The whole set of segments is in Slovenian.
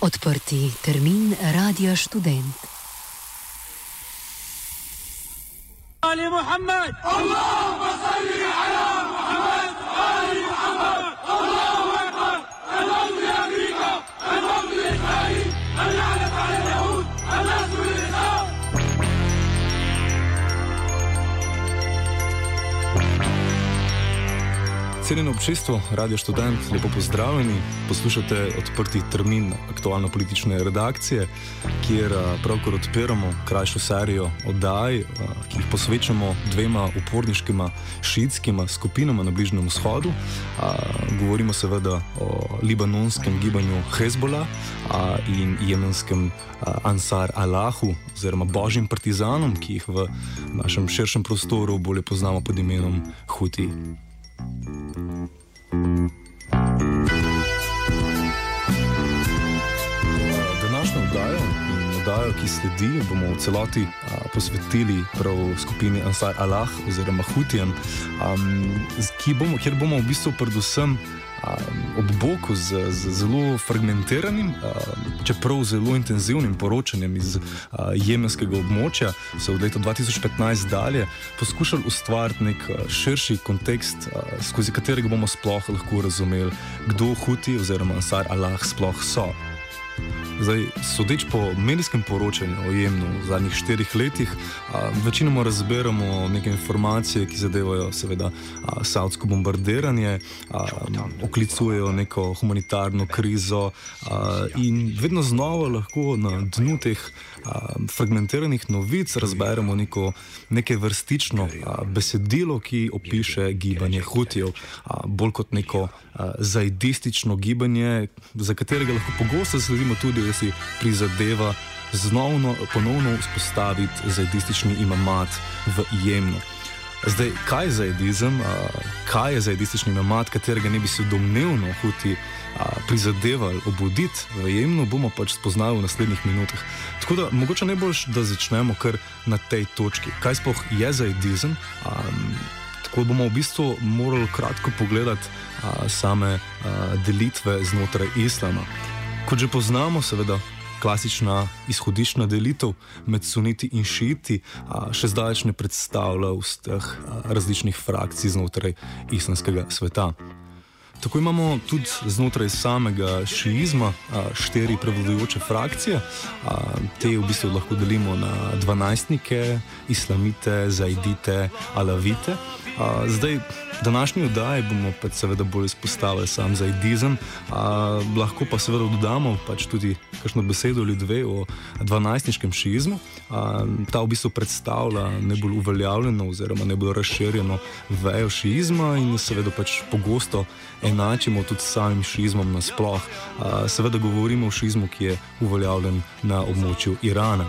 Odprti termin Radia Študent. Ali Muhammad! Allahumma salli ala Muhammad! Ali Muhammad! Allahu Akbar! Al-Mawt li Amerika! Al-Mawt li Israel! Al-La'nat ala al-Yahud! Al-Nasr lil-Islam! Cenjeno občestvo, Radio Študent, lepo pozdravljeni. Poslušate odprti termin aktualno-politične redakcije, kjer pravkar odpiramo krajšo serijo oddaj, ki jih posvečamo dvema uporniškima šiitskima skupinama na Bližnjem vzhodu. Govorimo seveda o libanonskem gibanju Hezbollah in jemenskem Ansar Allahu, oziroma božjim partizanom, ki jih v našem širšem prostoru bolje poznamo pod imenom Huti. Današnjo oddajo, ki sledi, bomo v celoti posvetili prav skupini Ansar Allah oziroma Hutijem, kjer bomo v bistvu predvsem ob boku z zelo fragmentiranim, čeprav zelo intenzivnim poročanjem iz jemenskega območja, se od leta 2015 dalje poskušali ustvariti nek širši kontekst, skozi katerega bomo sploh lahko razumeli, kdo Huti oziroma Ansar Allah sploh so. Zdaj, sodeč po medijskem poročanju o Jemnu v zadnjih 4 letih, večinoma razberemo neke informacije, ki zadevajo seveda saudsko bombardiranje, oklicujejo neko humanitarno krizo in vedno znova lahko na dnu teh fragmentiranih novic razberemo neke vrstično besedilo, ki opiše gibanje Hutijev, bolj kot neko zaidistično gibanje, za katerega lahko pogosto sledimo tudi, da si prizadeva ponovno vzpostaviti zaidistični imamat v Jemnu. Zdaj, kaj je zaidizem, kaj je zaidistični imamat, katerega ne bi se domnevno Huti prizadevali obuditi v Jemnu, bomo pač spoznali v naslednjih minutah. Tako da, mogoče najboljš, da začnemo kar na tej točki. Kaj sploh je zaidizem? Tako bomo v bistvu morali kratko pogledati same delitve znotraj islama. Kot že poznamo, seveda, klasična izhodiščna delitev med suniti in šiiti še zdaleč ne predstavlja vseh različnih frakcij znotraj islamskega sveta. Tako imamo tudi znotraj samega šiizma 4 prevladujoče frakcije. Te v bistvu lahko delimo na dvanajstnike, islamite, zaidite, alavite. Zdaj, današnji oddaji bomo pač seveda bolj izpostavili sam zaidizem, lahko pa seveda dodamo pač tudi kakšno besedo ali dve o dvanajstniškem šiizmu. Ta v bistvu predstavlja najbolj uveljavljeno oziroma najbolj razširjeno vejo šiizma in seveda pač pogosto enačimo tudi s samim šiizmom nasploh. Seveda govorimo o šiizmu, ki je uveljavljen na območju Irana.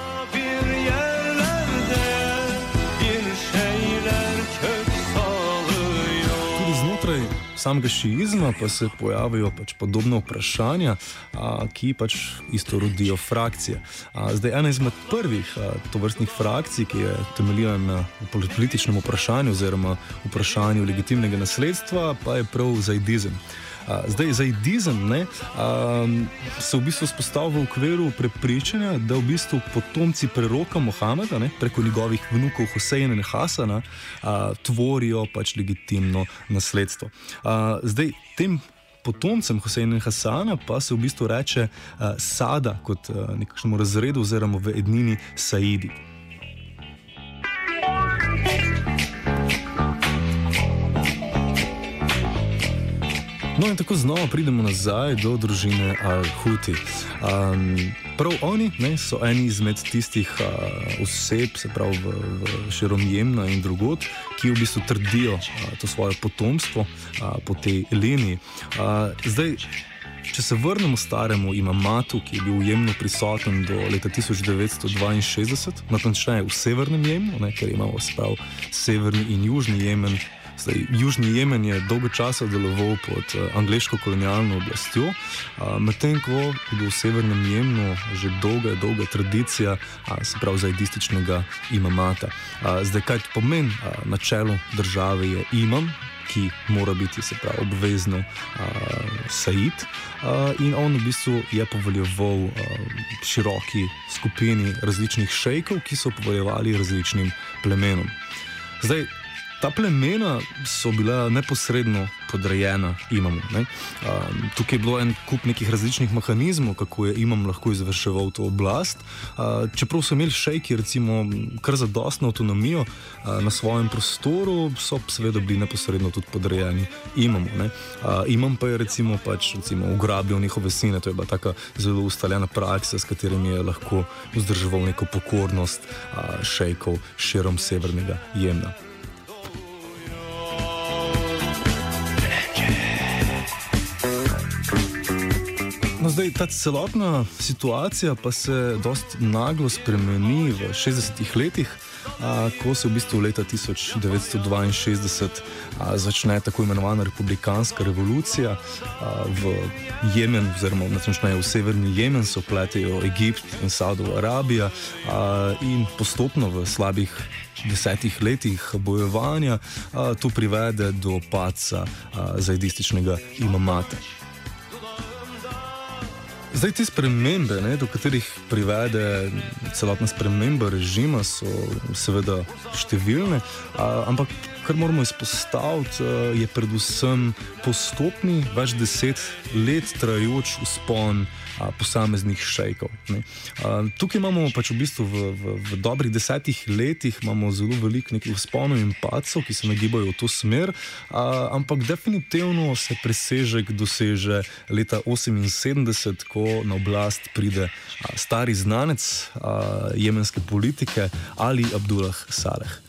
Samega šiizma pa se pojavijo pač podobna vprašanja, ki pač isto rodijo frakcije. Zdaj, ena izmed prvih tovrstnih frakcij, ki je temeljila na političnem vprašanju oziroma vprašanju legitimnega nasledstva, pa je prav zaidizem. Zdaj, zaidizem se v bistvu spostavlja v okviru prepričanja, da v bistvu potomci preroka Mohameda, preko njegovih vnukov Husejna in Hasana, tvorijo pač legitimno nasledstvo. Zdaj, tem potomcem Husejna in Hasana pa se v bistvu reče Sada kot nekakšnemu razredu oziroma v ednini Saidi. No in tako znova pridemo nazaj do družine Al-Huti. Prav oni so eni izmed tistih oseb, se pravi v širom Jemna in drugod, ki v bistvu trdijo to svoje potomstvo po tej liniji. Zdaj, če se vrnemo staremu imamatu, ki je bil v Jemnu prisoten do leta 1962, natančneje v severnem Jemnu, ker imamo se pravi severni in južni Jemen. Zdaj, južni Jemen je dolgo časa deloval pod angleško kolonialno oblastjo, medtem ko je bil v severnem Jemnu že dolga tradicija, se pravi zaidističnega imamata. Zdaj, kaj pomeni na čelu države je imam, ki mora biti, se pravi, obvezno said. In on v bistvu je poveljeval široki skupini različnih šejkov, ki so poveljevali različnim plemenom. Zdaj, ta plemena so bila neposredno podrejena imamu. Tukaj je bilo en kup nekih različnih mehanizmov, kako je imam lahko izvrševal to oblast. Čeprav so imeli šejki recimo kar zadostno avtonomijo na svojem prostoru, so seveda bili neposredno tudi podrejeni imamu. Imam pa je recimo ugrabljal njihove sine, to je bila taka zelo ustaljena praksa, s katerimi je lahko vzdrževal neko pokornost šejkov širom severnega Jemna. No, zdaj, ta celotna situacija pa se dosti naglo spremeni v 60-ih letih, ko se v bistvu leta 1962 začne tako imenovana republikanska revolucija. V Jemen, oziroma natančneje v severni Jemen, se vpletejo Egipt in Saudova Arabija in postopno v slabih 10 letih bojevanja to privede do padca zajdističnega imamata. Zdaj, te spremembe, do katerih privede celotna sprememba režima, so seveda številne, ampak kar moramo izpostaviti, je predvsem postopni, več 10 let trajajoč vzpon posameznih šejkov. Tukaj imamo pač v bistvu v dobrih 10 letih imamo zelo veliko nekih vzponov in padcev, ki se nagibajo v to smer, ampak definitivno se presežek doseže leta 1978, ko na oblast pride stari znanec jemenske politike Ali Abdullah Saleh.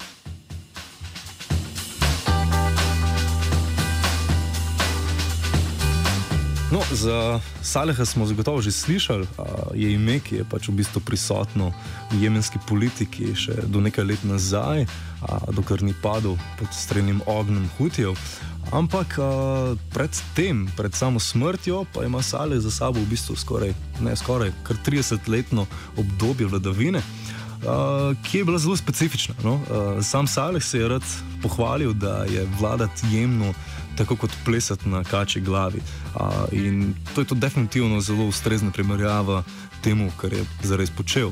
No, za Saleha smo zagotovo že slišali, je ime, ki je pač v bistvu prisotno v jemenski politiki še do nekaj let nazaj, dokler ni padel pod strelnim ognjem Hutijev. Ampak pred samo smrtjo pa ima Saleh za sabo v bistvu kar 30-letno obdobje vladavine, ki je bila zelo specifična. Sam Saleh se je rad pohvalil, da je vladati Jemnu tako kot plesati na kačji glavi. In to je to definitivno zelo ustrezna primerjava temu, kar je zares počel.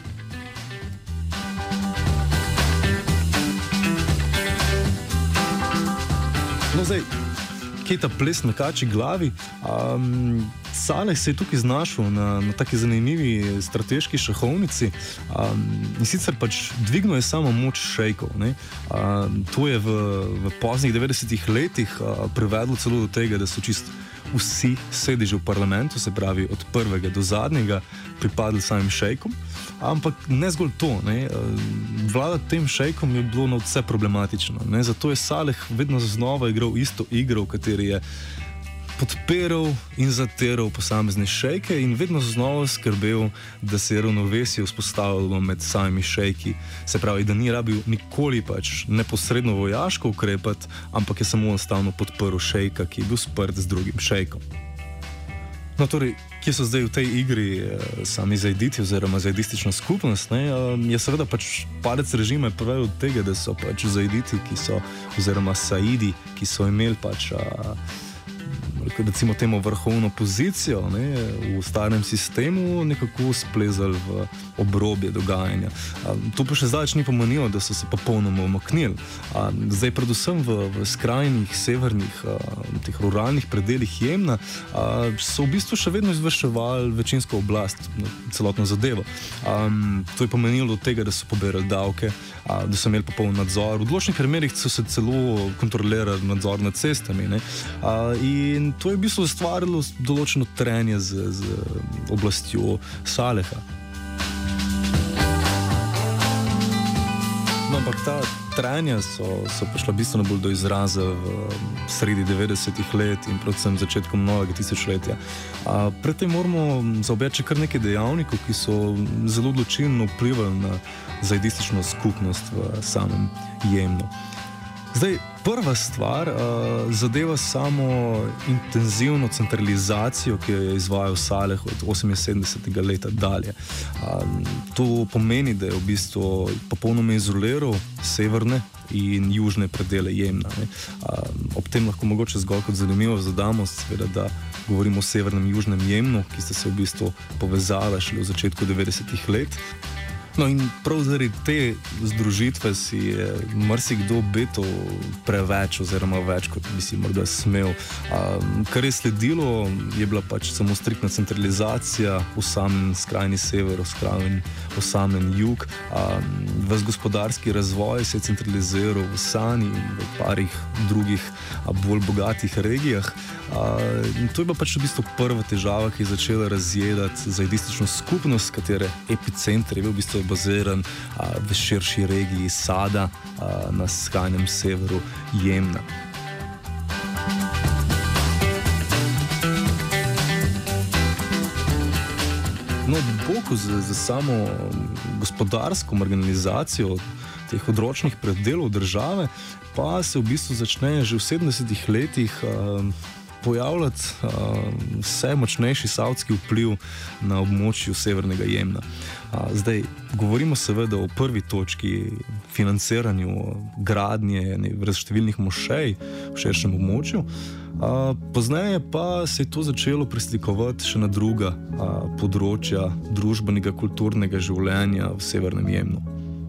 No, zdaj, kje je ta ples na kačji glavi? Saleh se je tukaj znašel na taki zanimivi strateški šahovnici, in sicer pač dvignil je samo moč šejkov. To je v poznih 90-ih letih privedlo celo do tega, da so čisto vsi sedeži v parlamentu, se pravi od prvega do zadnjega, pripadli samim šejkom. Ampak ne zgolj to, vladati tem šejkom je bilo nadvse problematično. Zato je Saleh vedno znova igral isto igro, v kateri je podpiral in zatiral posamezne šejke in vedno znova skrbel, da se je ravnovesje vzpostavilo med samimi šejki. Se pravi, da ni rabil nikoli pač neposredno vojaško ukrepati, ampak je samo enostavno podprl šejka, ki je bil sprt z drugim šejkom. No, torej, kje so zdaj v tej igri sami zajditi oziroma zajdistična skupnost? Je seveda pač padec režima privedel od tega, da so pač zajditi, oziroma saidi, ki so imeli pač recimo temu vrhovno pozicijo v starem sistemu, nekako splezali v obrobje dogajanja. To pa še zdaleč ni pomenilo, da so se popolnoma umaknili. Zdaj, predvsem v skrajnih, severnih, teh ruralnih predelih Jemna so v bistvu še vedno izvrševali večinsko oblast, celotno zadevo. To je pomenilo od tega, da so pobirali davke, da so imeli popoln nadzor. V določenih primerih so se celo kontrolirali nadzor nad cestami. In to je v bistvu ustvarilo določeno trenje z oblastjo Saleha. No, ampak ta trenja so prišla bistveno bolj do izraza v sredi 90-ih let in predvsem začetkom novega tisočletja. Predtem moramo zaobjeti kar nekaj dejavnikov, ki so zelo odločilno vplivali na zajdistično skupnost v samem Jemnu. Zdaj, prva stvar zadeva samo intenzivno centralizacijo, ki jo je izvajal Saleh od 78. leta dalje. To pomeni, da je v bistvu popolnoma izoliral severne in južne predele Jemna. Ob tem lahko mogoče zgolj kot zanimivo zadamo, seveda, da govorimo o severnem in južnem Jemnu, ki sta se v bistvu povezala šele v začetku 90. let. No in prav zaradi te združitve si je marsikdo betal preveč oziroma več, kot bi si morda smel. Kar je sledilo, je bila pač samo striktna centralizacija, osamljen skrajni sever, osamljen jug. Ves gospodarski razvoj se je centraliziral v Sani in v parih drugih bolj bogatih regijah. In to je pa pač v bistvu prva težava, ki je začela razjedati zajdistično skupnost, katere epicenter je bil v bistvu baziran v širši regiji Sada na skrajnem severu Jemna. No, boku za samo gospodarsko marginalizacijo teh odročnih predelov države pa se v bistvu začne že v 70. letih pojavljati vse močnejši savdski vpliv na območju severnega Jemna. Zdaj, govorimo seveda o prvi točki financiranju gradnje številnih mošej v širšem območju, pozneje pa se je to začelo preslikovati še na druga področja družbenega, kulturnega življenja v severnem Jemnu.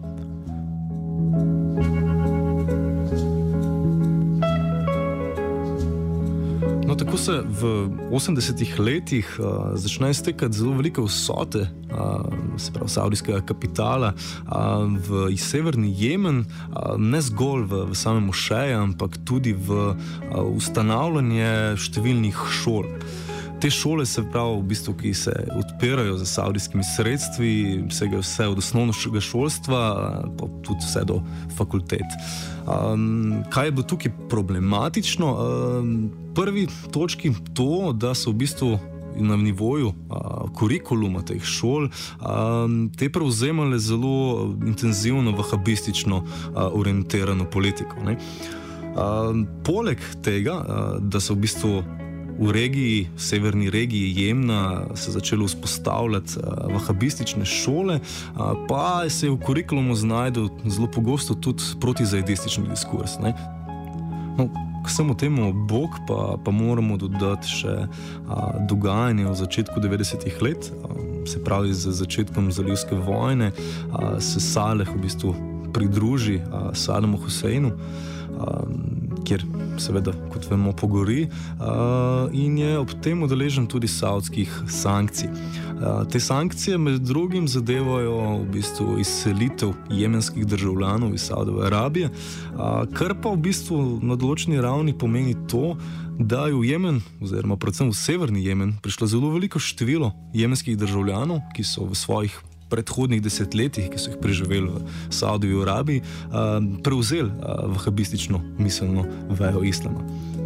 No, tako se v 80. letih začne iztekati zelo velike vsote, se pravi savdijskega kapitala, v severni Jemen, ne zgolj v samem mošeje, ampak tudi v ustanavljanje številnih šol. Te šole se pravi, v bistvu, ki se odpirajo za savdijskimi sredstvi, vsega vse od osnovnega šolstva, pa tudi vse do fakultet. Kaj je bilo tukaj problematično? Prvi točki to, da so v bistvu na nivoju kurikuluma teh šol te prevzemale zelo intenzivno vahabistično orientirano politiko. Poleg tega, da so v bistvu v severni regiji Jemna se začelo vzpostavljati vahabistične šole, pa se je v kurikulumu znajdel zelo pogosto tudi protizajdistični diskurs. No, k vsemu temu bok pa moramo dodati še dogajanje v začetku 90. let, se pravi z začetkom zalivske vojne, se Saleh v bistvu pridruži Sadamu Huseinu, kjer seveda, kot vemo, pogori in je ob tem udeležen tudi savdskih sankcij. Te sankcije med drugim zadevajo v bistvu izselitev jemenskih državljanov iz Saudove Arabije, kar pa v bistvu na določeni ravni pomeni to, da je v Jemen, oziroma predvsem v severni Jemen, prišlo zelo veliko število jemenskih državljanov, ki so v svojih predhodnih desetletjih, ki so jih preživeli v Saudovi Arabiji, prevzeli vahabistično miselno vejo islama.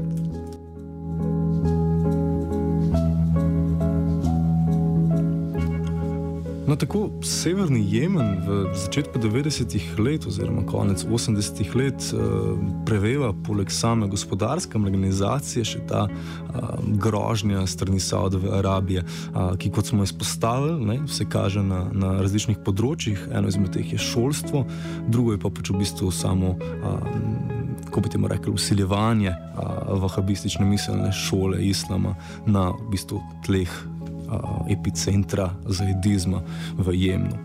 No, tako severni Jemen v začetku 90. let oziroma konec 80. let preveva poleg same gospodarske marginalizacije še ta grožnja strani Saudove Arabije, ki, kot smo izpostavili, se kaže na različnih področjih. Eno izmed teh je šolstvo, drugo je pa pač v bistvu samo, kako bi temu rekli, vsiljevanje vahabistične miselne šole islama na v bistvu tleh epicentra zahedizma v Jemnu.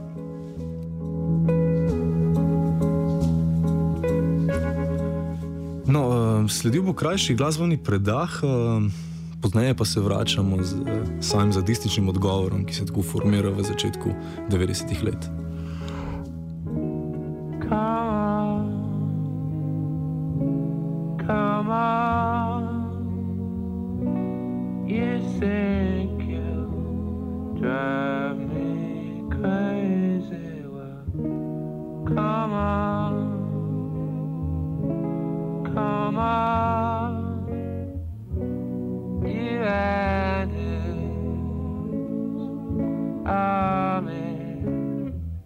No, sledil bo krajši glasbeni predah, pozneje pa se vračamo z samim zahedističnim odgovorom, ki se tako formira v začetku 90. let. Come on, you think you drive me crazy, well, come on, you and his army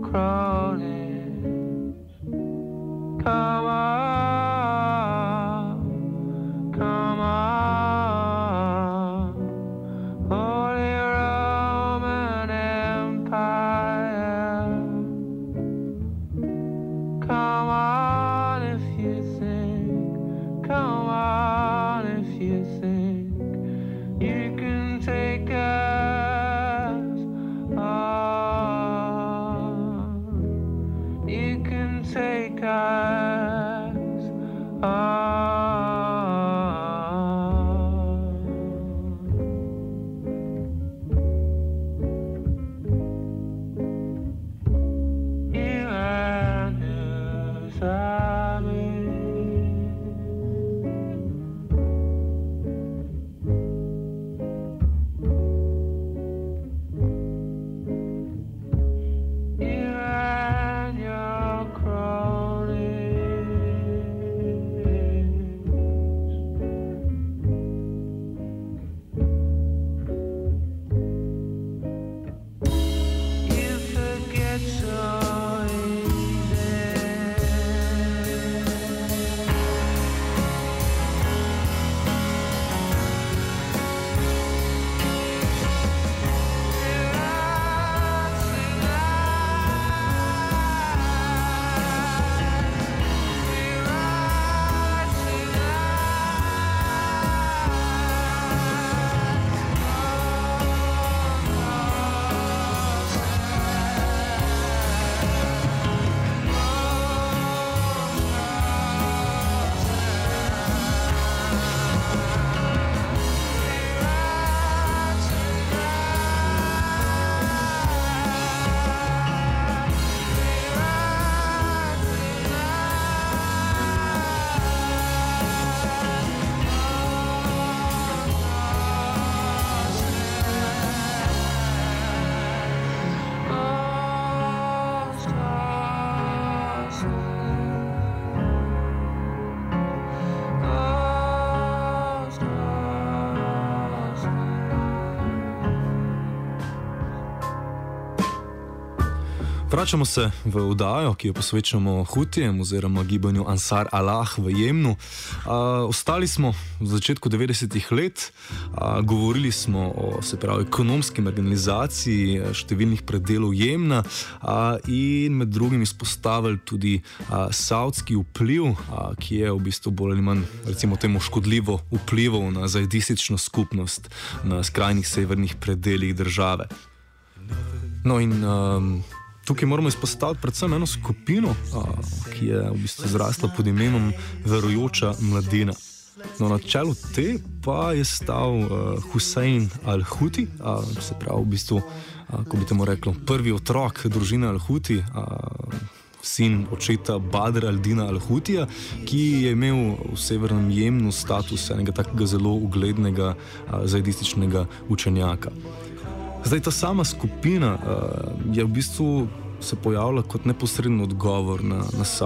Vračamo se v oddajo, ki jo posvečamo Hutijem oziroma gibanju Ansar Allah v Jemnu. Ostali smo v začetku 90-ih let, govorili smo o ekonomski marginalizaciji številnih predelov Jemna in med drugim izpostavili tudi savdski vpliv, ki je v bistvu bolj ali manj, recimo temu, škodljivo vplival na zajdistično skupnost na skrajnih severnih predelih države. No in tukaj moramo izpostaviti predvsem eno skupino, ki je v bistvu zrasla pod imenom Verujoča mladina. No, na čelu te pa je stal Hussein al-Huti, se pravi v bistvu, ko bi temu reklo, prvi otrok družine al-Huti, sin očeta Badr al-Dina al-Hutija, ki je imel v severnem Jemnu status enega takega zelo uglednega zajdističnega učenjaka. Zdaj, ta sama skupina je v bistvu se pojavila kot neposreden odgovor na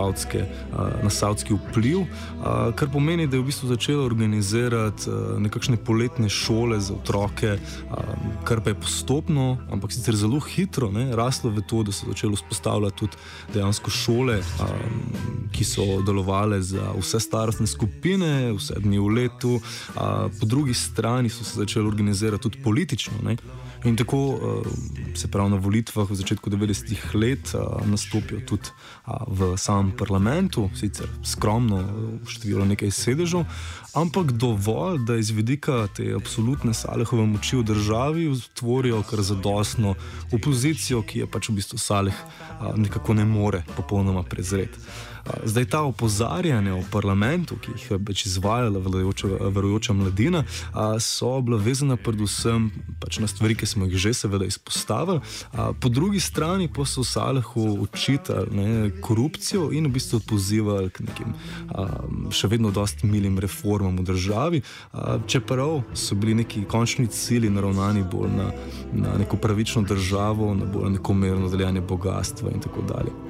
savdski vpliv, kar pomeni, da je v bistvu začela organizirati nekakšne poletne šole za otroke, kar pa je postopno, ampak sicer zelo hitro, raslo v to, da so začeli vzpostavljati tudi dejansko šole, ki so delovale za vse starostne skupine, vse dni v letu, po drugi strani so se začeli organizirati tudi politično, In tako, se pravi, na volitvah v začetku 90-ih let nastopijo tudi v samem parlamentu, sicer skromno število nekaj sedežev, ampak dovolj, da iz vidika te absolutne Salehove moči v državi tvorijo kar zadostno opozicijo, ki je pač v bistvu Saleh nekako ne more popolnoma prezreti. Zdaj, ta opozarjanja v parlamentu, ki jih je pač izvajala verujoča mladina, so bila vezana predvsem pač na stvari, ki smo jih že seveda izpostavili. Po drugi strani pa so Salehu očitali korupcijo in v bistvu pozivali k nekim še vedno dosti milim reformam v državi, čeprav so bili neki končni cilji naravnani bolj na neko pravično državo, na bolj nekomerno deljanje bogatstva in tako dalje.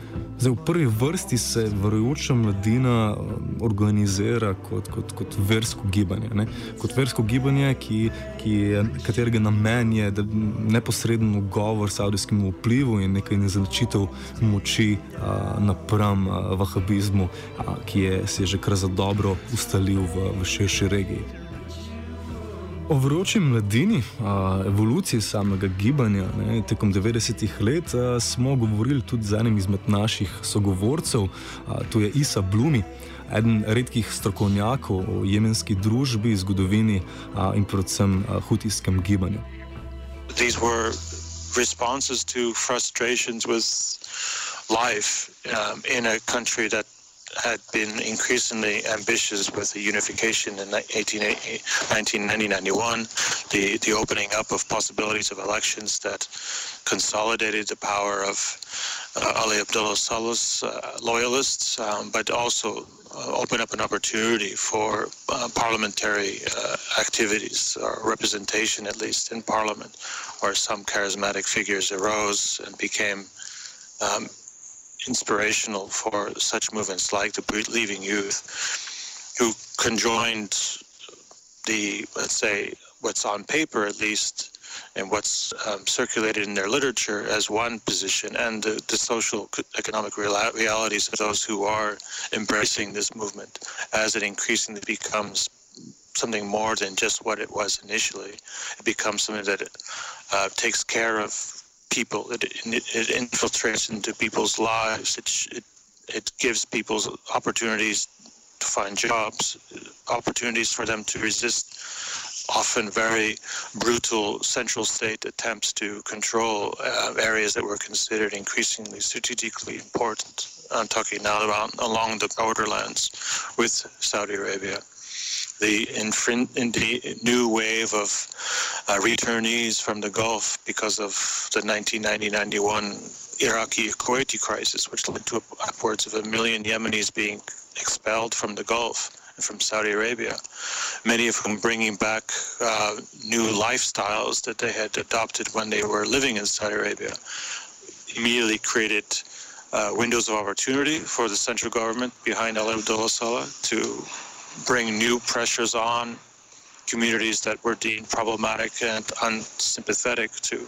Zdaj, v prvi vrsti se verujoča mladina organizira kot versko gibanje. Ne? Kot versko gibanje, katerega namen je neposreden ugovor savdijskemu vplivu in nekaj izenačitev moči napram vahabizmu, ki se je že kar za dobro ustalil v širši regiji. O verujoči mladini, evoluciji samega gibanja tekom 90-ih let smo govorili tudi z enim izmed naših sogovorcev, to je Isa Blumi, eden redkih strokovnjakov o jemenski družbi, zgodovini in predvsem hutijskem gibanju. These were responses to frustrations with life in a country that had been increasingly ambitious with the unification in 1991, the opening up of possibilities of elections that consolidated the power of Ali Abdullah Saleh's loyalists, but also opened up an opportunity for parliamentary activities, or representation at least in parliament, where some charismatic figures arose and became inspirational for such movements like the Believing Youth, who conjoined the, let's say, what's on paper at least, and what's circulated in their literature as one position, and the social economic realities of those who are embracing this movement as it increasingly becomes something more than just what it was initially. It becomes something that takes care of people. It infiltrates into people's lives. It gives people opportunities to find jobs, opportunities for them to resist often very brutal central state attempts to control areas that were considered increasingly strategically important. I'm talking now about along the borderlands with Saudi Arabia. The new wave of returnees from the Gulf because of the 1990-91 Iraqi-Kuwaiti crisis, which led to upwards of 1 million Yemenis being expelled from the Gulf and from Saudi Arabia, many of whom bringing back new lifestyles that they had adopted when they were living in Saudi Arabia, immediately created windows of opportunity for the central government behind Ali Abdullah Saleh to bring new pressures on communities that were deemed problematic and unsympathetic to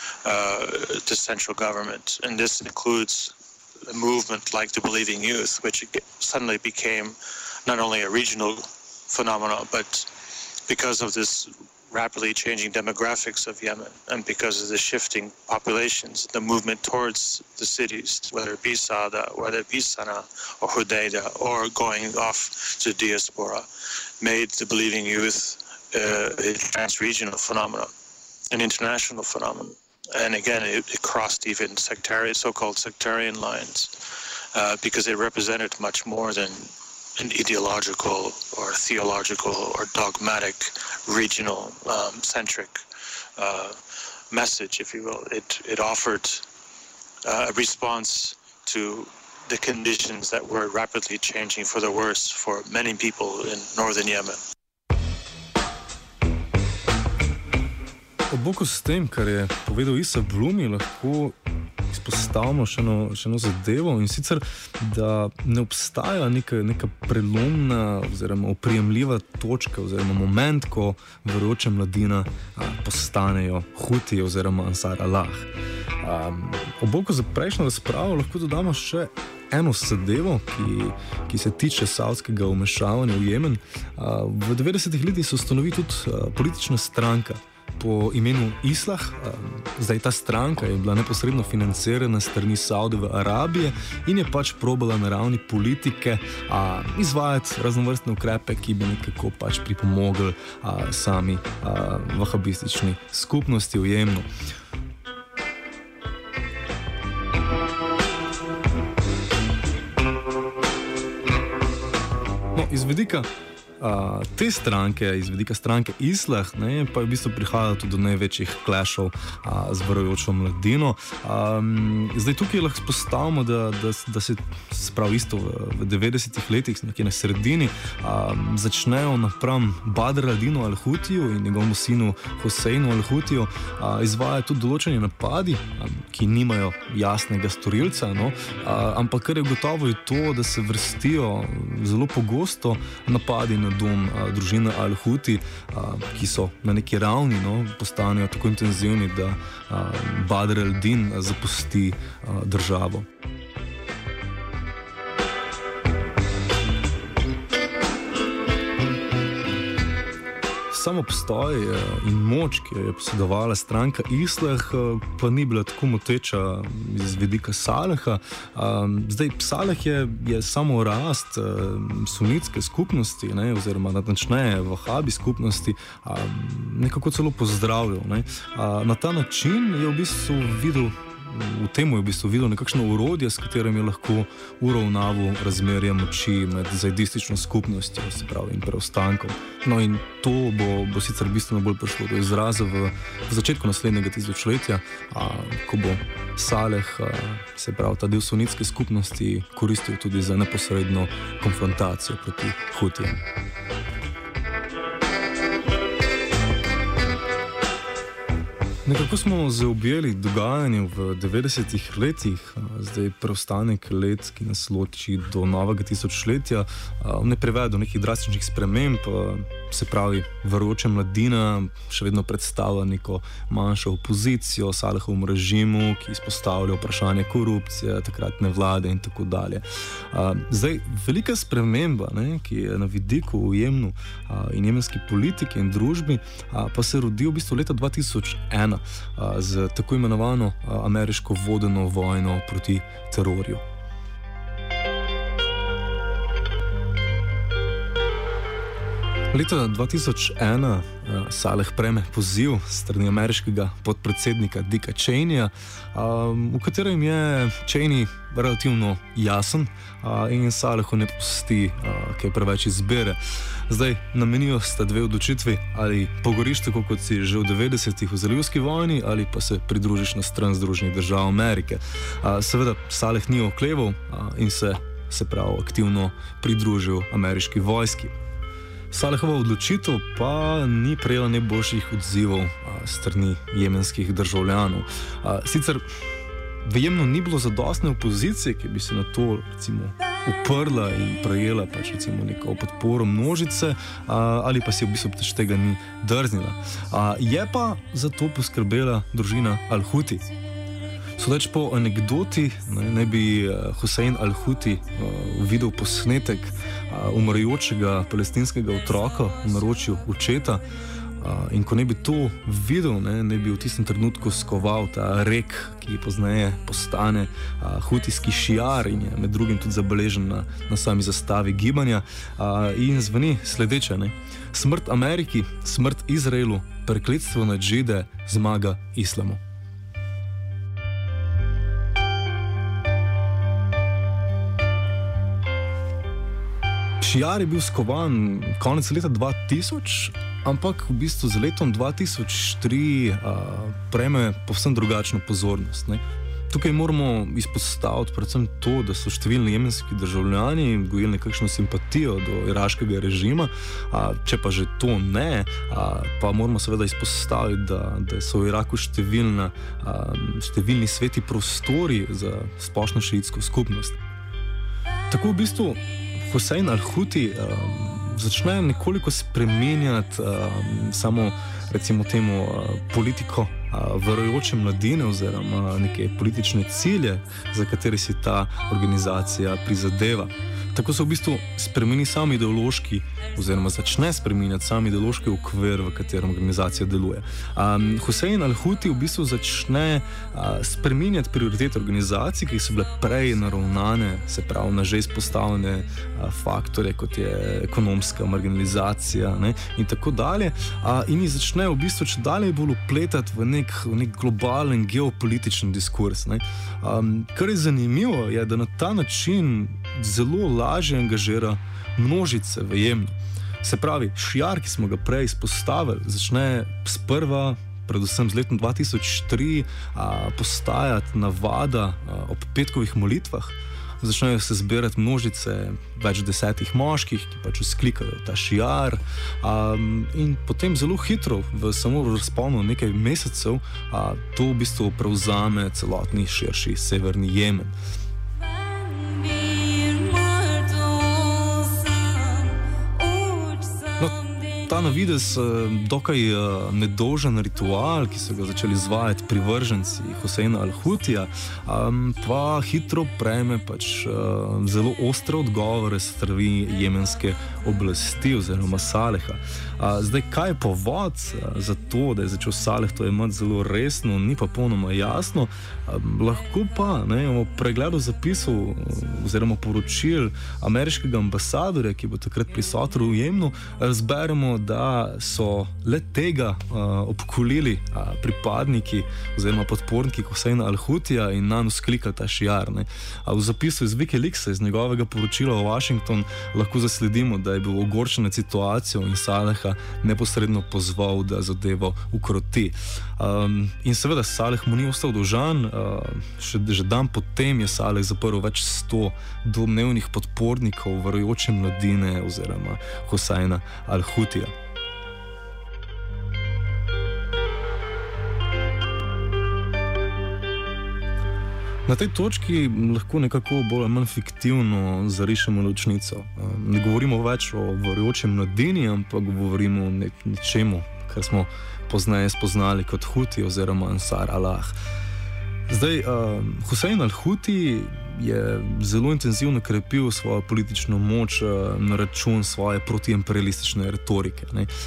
the central government. And this includes a movement like the Believing Youth, which suddenly became not only a regional phenomenon, but because of this rapidly changing demographics of Yemen and because of the shifting populations, the movement towards the cities, whether it be Sada, whether it be Sana'a or Hodeidah, or going off to diaspora, made the Believing Youth a trans-regional phenomenon, an international phenomenon. And again, it crossed even so-called sectarian lines because it represented much more than an ideological or theological or dogmatic regional centric message, if you will. It offered a response to the conditions that were rapidly changing for the worse for many people in northern Yemen. Ob boku s tem, kar je povedal Isa Blumi, lahko izpostavimo še eno zadevo, in sicer, da ne obstaja neka prelomna oziroma oprijemljiva točka oziroma moment, ko verujoča mladina postanejo Huti oziroma Ansar Allah. Ob boku za prejšnjo razpravo lahko dodamo še eno zadevo, ki se tiče savdskega vmešavanja v Jemen. V 90-ih letih se ustanovi tudi politična stranka po imenu Islah. Zdaj ta stranka je bila neposredno financirana strani Saudove Arabije in je pač probala na ravni politike izvajati raznovrstne ukrepe, ki bi nekako pač pripomogli sami vahabistični skupnosti v Jemnu. No, iz vidika te stranke, iz vidika stranke Islah, ne, pa je v bistvu prihajalo tudi do največjih clashov z verujočo mladino. Zdaj tukaj lahko spostavimo, da se pravi isto v 90-ih letih, nekje na sredini, začnejo napram Badr al-Dinu al-Hutiju in njegovemu sinu Huseinu al-Hutiju izvajati tudi določeni napadi, ki nimajo jasnega storilca, no, ampak kar je gotovo je to, da se vrstijo zelo pogosto napadi na dom družine al-Huti, ki so na neki ravni, no, postanejo tako intenzivni, da Badr al-Din zapusti državo. Sam obstoj in moč, ki jo je posedovala stranka Islah, pa ni bila tako moteča iz vidika Saleha. Zdaj, Saleh je samo rast sunitske skupnosti, ne, oziroma natančneje vahabi skupnosti, nekako celo pozdravljal. Ne. Na ta način je v bistvu videl, v tem je v bistvu videl nekakšno orodje, s katerim je lahko uravnaval razmerje moči med zajdistično skupnostjo, se pravi, in preostankom. No in to bo sicer bistveno bolj prišlo do izraza v začetku naslednjega tisočletja, ko bo Saleh, se pravi, ta del sunitske skupnosti koristil tudi za neposredno konfrontacijo proti Hutijem. Nekako smo zaobjeli dogajanje v 90-ih letih, zdaj preostanek let, ki nas loči do novega tisočletja, ne privede do nekih drastičnih sprememb, se pravi, verujoča mladina še vedno predstavlja neko manjšo opozicijo Salehovemu režimu, ki izpostavlja vprašanje korupcije, takratne vlade in tako dalje. Zdaj, velika sprememba, ne, ki je na vidiku v Jemnu in jemenski politiki in družbi, pa se rodi v bistvu leta 2001 z tako imenovano ameriško vodeno vojno proti terorju. Leta 2001 Saleh prejme poziv strani ameriškega podpredsednika Dicka Cheneyja, v katerem je Cheney relativno jasen in Salehu ne pusti kaj preveč izbire. Zdaj, namenijo sta dve odločitvi, ali pogoriš tako, kot si že v 90-ih v zalivski vojni, ali pa se pridružiš na stran Združenih držav Amerike. Seveda, Saleh ni okleval in se pravi aktivno pridružil ameriški vojski. Salehova odločitev pa ni prejela najboljših odzivov strani jemenskih državljanov. Sicer v Jemnu ni bilo zadostne opozicije, ki bi se na to recimo uprla in prejela pač recimo neko podporo množice, ali pa si v bistvu tega ni drznila. Je pa za to poskrbela družina al-Huti. Sodeč po anekdoti, naj bi Husein al-Huti videl posnetek umirajočega palestinskega otroka v naročju očeta, in ko naj bi to videl, naj bi v tistem trenutku skoval ta rek, ki pozneje postane hutijski šiar in je med drugim tudi zabeležen na sami zastavi gibanja, in zveni sledeče: smrt Ameriki, smrt Izraelu, prekletstvo nad Žide, zmaga islamu. Šiar je bil skovan konec leta 2000, ampak v bistvu z letom 2003 prejme povsem drugačno pozornost. Tukaj moramo izpostaviti predvsem to, da so številni jemenski državljani gojili nekakšno simpatijo do iraškega režima, če pa že to ne, pa moramo seveda izpostaviti, da so v Iraku številni sveti prostori za splošno šiitsko skupnost. Tako v bistvu Husein al-Huti začne nekoliko spremenjati samo recimo temu politiko verujoče mladine oziroma neke politične cilje, za katere si ta organizacija prizadeva. Tako se v bistvu spremeni sam ideološki oziroma začne spreminjati sam ideološki okvir, v katerem organizacija deluje. Husein al-Huti v bistvu začne spreminjati prioritete organizacij, ki so bile prej naravnane, se pravi na že izpostavljene faktore, kot je ekonomska marginalizacija, in tako dalje, in jih začne v bistvu če dalje bolj upletati v nek globalen geopolitičen diskurs. Kar je zanimivo, je, da na ta način zelo lažje angažira množice v Jemnu. Se pravi, šiar, ki smo ga prej izpostavili, začne sprva, predvsem z letom 2003, postajati navada ob petkovih molitvah. Začnejo se zbirati množice več 10 moških, ki pač vzklikajo ta šiar, in potem zelo hitro, v samo razponu nekaj mesecev, to v bistvu prevzame celotni širši severni Jemen. Ta na videz dokaj nedolžen ritual, ki so ga začeli izvajati privrženci Huseina al-Hutija, pa hitro prejme pač zelo ostre odgovore strani jemenske oblasti oziroma Saleha. Zdaj, kaj je povod za to, da je začel Saleh to imeti zelo resno, ni pa polnoma jasno. Lahko pa v pregledu zapisov oziroma poročil ameriškega ambasadorja, ki bo takrat prisoten v Jemnu, razberemo, da so le tega obkolili pripadniki oziroma podporniki Huseina al-Hutija in nanj vzklikali ta šiar. V zapisu iz Wikileaksa, iz njegovega poročila v Washington, lahko zasledimo, da je bil ogorčen nad situacijo in Saleha neposredno pozval, da zadevo ukroti. In seveda Saleh mu ni ostal dolžan, že dan potem je Saleh zaprl več 100 domnevnih podpornikov verujoče mladine oziroma Huseina al-Hutija. Na tej točki lahko nekako bolj ali manj fiktivno zarišemo ločnico. Ne govorimo več o verujoči mladini, ampak govorimo o nečemu, kar smo pozneje spoznali kot Huti oziroma Ansar Allah. Zdaj, Husein al-Huti je zelo intenzivno krepil svojo politično moč na račun svoje protiimperialistične retorike.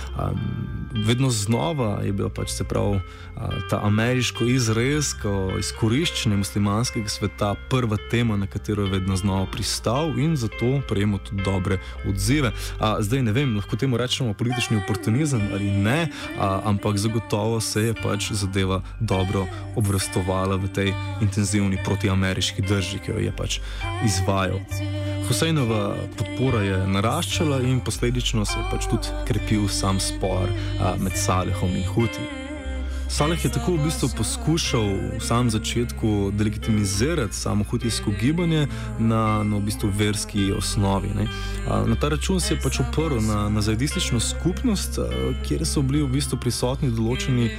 Vedno znova je bila pač, se pravi, ta ameriško-izraelsko izkoriščenje muslimanskega sveta prva tema, na katero je vedno znova pristal in zato prejemal tudi dobre odzive. Zdaj ne vem, lahko temu rečemo politični oportunizem ali ne, ampak zagotovo se je pač zadeva dobro obrestovala v tej intenzivni protiameriški drži, ki jo je pač izvajal. Huseinova podpora je naraščala in posledično se je pač tudi krepil sam spor med Salehom in Huti. Saleh je tako v bistvu poskušal v samem začetku delegitimizirati samo hutijsko gibanje na v bistvu verski osnovi. Na ta račun se je pač oprl na zajdistično skupnost, kjer so bili v bistvu prisotni določeni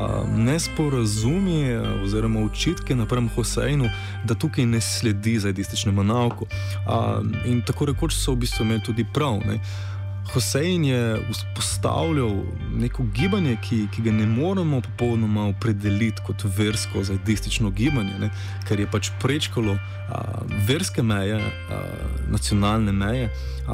nesporazumi oziroma očitke napram Huseinu, da tukaj ne sledi zajdističnemu nauku. In tako rekoč so v bistvu imeli tudi prav. Husein je vzpostavljal neko gibanje, ki ga ne moremo popolnoma opredeliti kot versko zajdistično gibanje, ker je pač prečkalo verske meje, nacionalne meje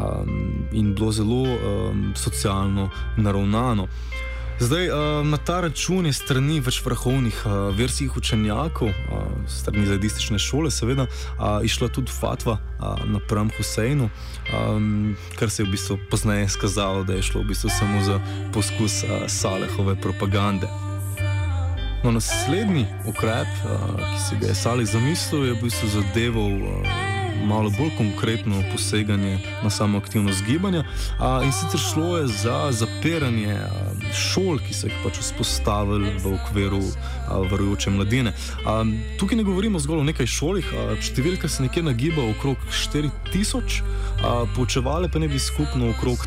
in bilo zelo socialno naravnano. Zdaj, na ta račun je strani več vrhovnih verskih učenjakov, strani zajdistične šole seveda, išla tudi fatva napram Huseinu, kar se je v bistvu pozneje skazalo, da je šlo v bistvu samo za poskus Salehove propagande. No, naslednji ukrep, ki si ga je Saleh zamislil, je v bistvu zadeval malo bolj konkretno poseganje na samo aktivnost gibanja, in sicer šlo je za zapiranje šol, ki so jih pač vzpostavili v okviru verujoče mladine. Tukaj ne govorimo zgolj o nekaj šolih, številka se nekje nagiba okrog 4000, poučevale pa ne bi skupno okrog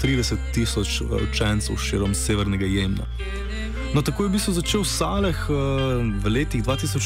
330,000 učencev širom severnega Jemna. No, tako je v bistvu začel Saleh v letih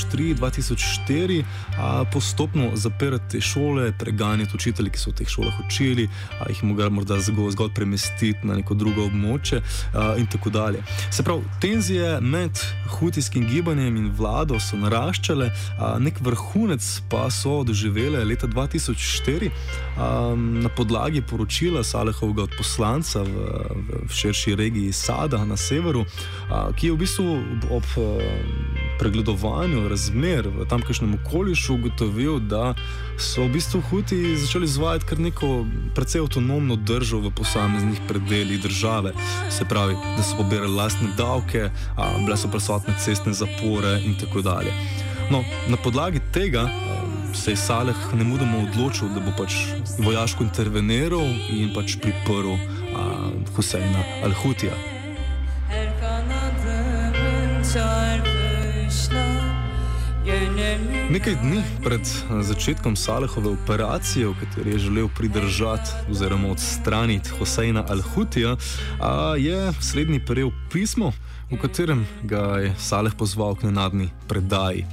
2003-2004 postopno zapirati te šole, preganjati učitelji, ki so v teh šolah učili, jih morda zgolj premestiti na neko drugo območje in tako dalje. Se pravi, tenzije med hutijskim gibanjem in vlado so naraščale, nek vrhunec pa so doživele leta 2004 na podlagi poročila Salehovega odposlanca v širši regiji Sada na severu, ki je v bistvu ob pregledovanju razmer v tamkajšnjem okolišu ugotovil, da so v bistvu Huti začeli izvajati kar neko precej avtonomno držo v posameznih predelih države. Se pravi, da so pobirali lastne davke, bile so prisotne cestne zapore in tako dalje. No, na podlagi tega se je Saleh nemudoma odločil, da bo pač vojaško interveniral in pač priprl Huseina al-Hutija. Nekaj dni pred začetkom Salehove operacije, v kateri je želel pridržati oziroma odstraniti Huseina al-Hutija, je slednji prejel pismo, v katerem ga je Saleh pozval k nenadni predaji.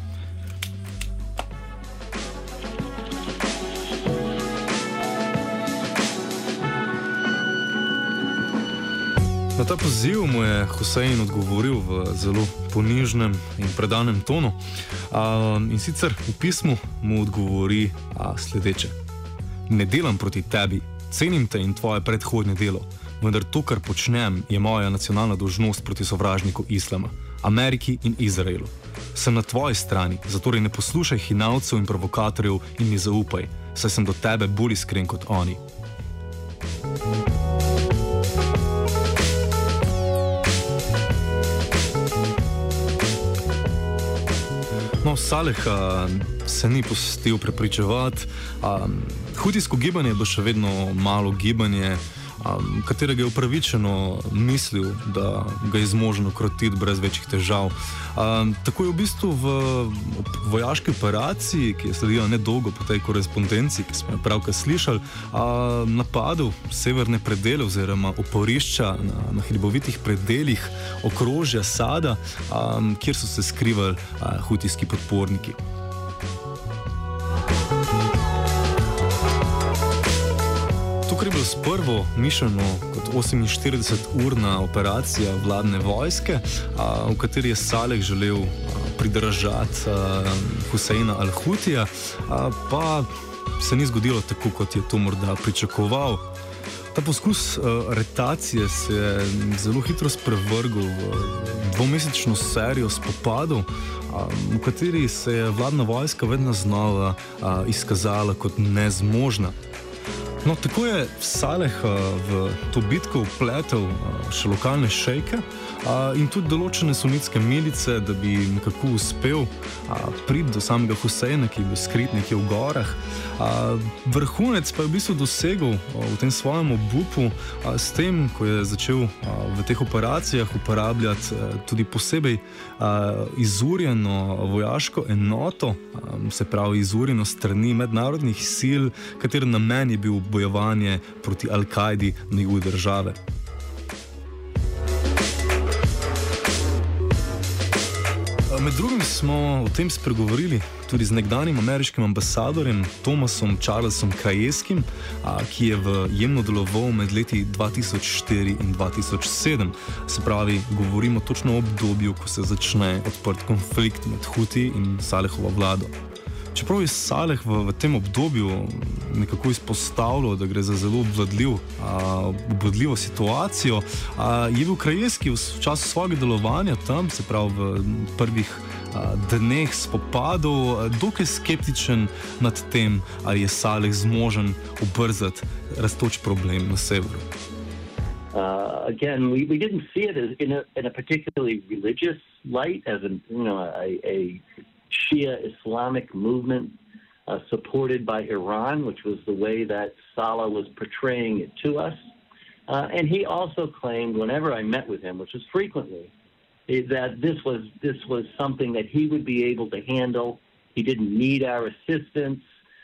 Na ta poziv mu je Husein odgovoril v zelo ponižnem in predanem tonu. In sicer v pismu mu odgovori sledeče. Ne delam proti tebi, cenim te in tvoje predhodne delo, vendar to, kar počnem, je moja nacionalna dolžnost proti sovražniku islama, Ameriki in Izraelu. Sem na tvoji strani, zatorej ne poslušaj hinavcev in provokatorjev in mi zaupaj, saj sem do tebe bolj iskren kot oni. No, Saleh se ni pustil prepričevati. Hutijsko gibanje je bilo še vedno malo gibanje, katerega je upravičeno mislil, da ga je zmožen ukrotiti brez večjih težav. Tako je v bistvu v vojaški operaciji, ki je sledila nedolgo po tej korespondenci, ki smo jo pravkar slišali, napadel severne predele oziroma oporišča na hribovitih predelih okrožja Sada, kjer so se skrivali hutijski podporniki. Kar je bilo sprvo mišljeno kot 48-urna operacija vladne vojske, v kateri je Saleh želel pridržati Huseina al-Hutija, pa se ni zgodilo tako, kot je to morda pričakoval. Ta poskus aretacije se je zelo hitro sprevrgel v dvomesečno serijo spopadov, v kateri se je vladna vojska vedno znova izkazala kot nezmožna. No, tako je Saleh v to bitko vpletel še lokalne šejke in tudi določene sunitske milice, da bi nekako uspel priti do samega Huseina, ki je bil skrit nekje v gorah. Vrhunec pa je v bistvu dosegel v tem svojem obupu s tem, ko je začel v teh operacijah uporabljati tudi posebej izurjeno vojaško enoto, se pravi izurjeno strani mednarodnih sil, katere namen je bil bojevanje proti Al-Kaidi na jugu države. Med drugim smo o tem spregovorili tudi z nekdanjim ameriškim ambasadorjem Thomasom Charlesom Krajewskim, ki je v Jemnu deloval med leti 2004 in 2007. Se pravi, govorimo točno o obdobju, ko se začne odprt konflikt med Hutiji in Salehovo vlado. Čeprav je Saleh v tem obdobju nekako izpostavljal, da gre za zelo obvladljivo situacijo, je bil Krajewski v času svojega delovanja tam, se pravi v prvih dneh spopadov, dokaj skeptičen nad tem, ali je Saleh zmožen obrzdati rastoč problem na severu. Again, we didn't see it as in a particularly religious light, as a Shia Islamic movement supported by Iran, which was the way that Saleh was portraying it to us. And he also claimed, whenever I met with him, which was frequently, that this was something that he would be able to handle. He didn't need our assistance,